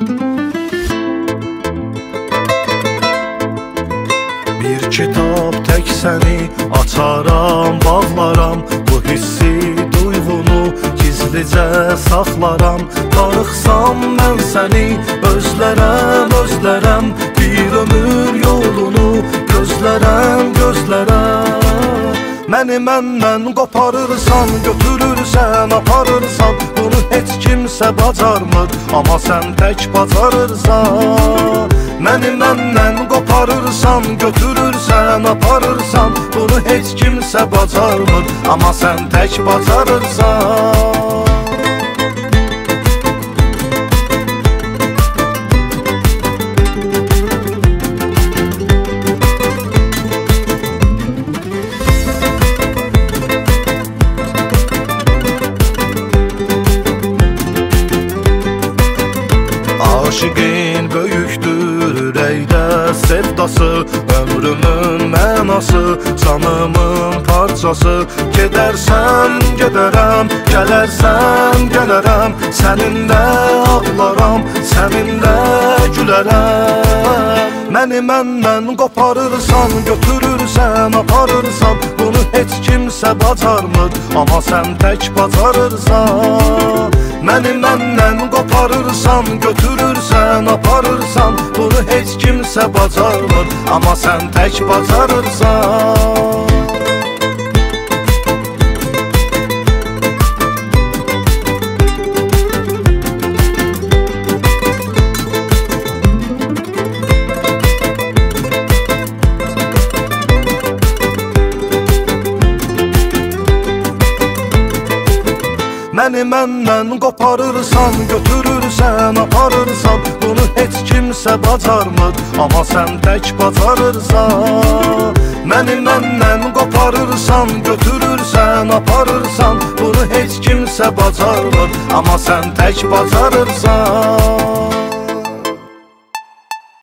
Bir kitab tək səni açaram, bağlaram. Bu hissi, duyğunu gizlicə saxlaram. Darıxsam mən səni özlərəm, özlərəm. Bir ömür yolunu gözlərəm, gözlərəm. Məni məndən qoparırsan, götürürsən, aparırsan. Bunu heç kimsə bacarmır, amma sən tək bacarırsan. Məni məndən qoparırsan, götürürsən, aparırsan. Bunu heç kimsə bacarmır, amma sən tək bacarırsan. Aşiqin böyükdür ürəkdə sevdası, ömrümün mənası, canımın parçası. Gedərsən, gedərəm, gələrsən, gələrəm. Səninlə ağlaram, səninlə gülərəm. Məni məndən qoparırsan, götürürsən, aparırsan. Bunu heç kimsə bacarmır, amma sən tək bacarırsan. Məni məndən qoparırsan, götürürsən, aparırsan. Bunu heç kimsə bacarmır, amma sən tək bacarırsan. Məni məndən qoparırsan, götürürsən, aparırsan. Bunu heç kimsə bacarmır, amma sən tək bacarırsan. Məni məndən qoparırsan, götürürsən, aparırsan. Bunu heç kimsə bacarmır, amma sən tək bacarırsan.